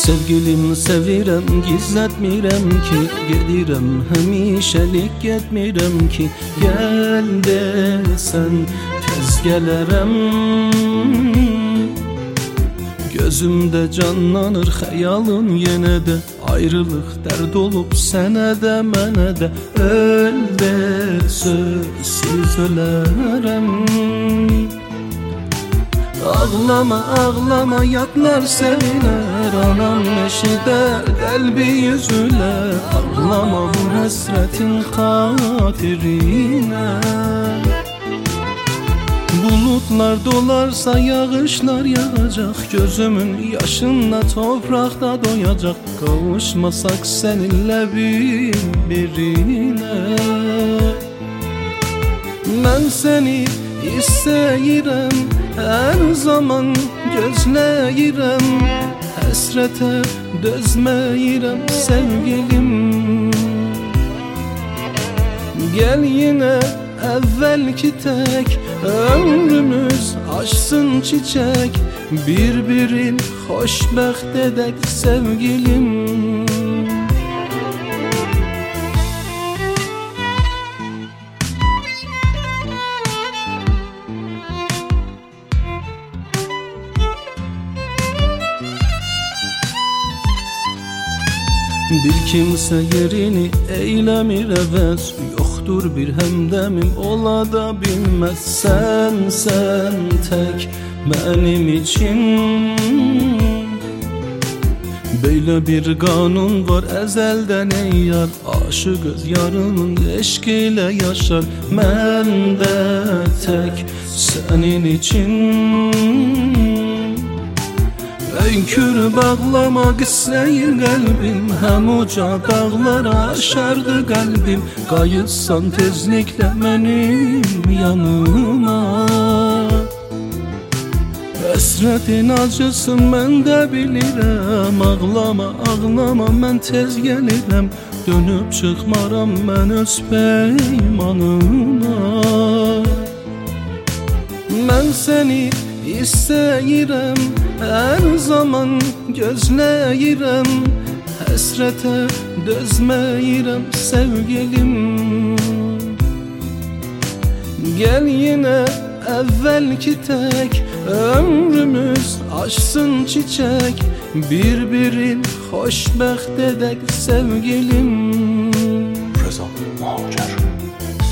Sevgilim sevirəm, gizlətmirəm ki, gedirəm həmişəlik getmirəm ki, gəl desən tez gələrəm. Gözümdə canlanır xəyalın yenə də, ayrılıq dərd olub sənə də mənə də, öl de sözsüz ölərəm. Ağlama ağlama yadlar sevilər, anam eşidər qəlbi yüzülər. Ağlama bu həsrətin xatirinə. Bulutlar dolarsa yağışlar yağacaq, gözümün yaşınla topraqda doyacaq. Qavuşmasak səninlə bir-birinə. Mən səni istəyirəm, hər zaman gözləyirəm. Həsrətə dözməyirəm sevgilim. Gəl yenə əvvəlki tək, ömrümüz açsın çiçək. Bir-birin xoşbəxt edək sevgilim. Bir kimsə yerini eyləmir əvəz, yoxdur bir həmdəmim ola da bilməz. Sən tək mənim için. Belə bir qanun var əzəldən ey yar, aşıq öz yarının eşq ilə yaşar. Mən də tək sənin için. Öykür bağlamaq istəyir qəlbim, həm uca dağlara aşardı qəlbim. Qayıtsan tezliklə mənim yanıma. Həsrətin acısın mən də bilirəm. Ağlama ağlama mən tez gəlirəm, dönüb çıxmaram mən öz peymanıma. Mən səni istəyirəm, hər zaman gözləyirəm. Həsrətə dözməyirəm sevgilim. Gəl yenə əvvəlki tək, ömrümüz açsın çiçək. Bir-birin xoşbəxt edək sevgilim. Rıza Muhacer.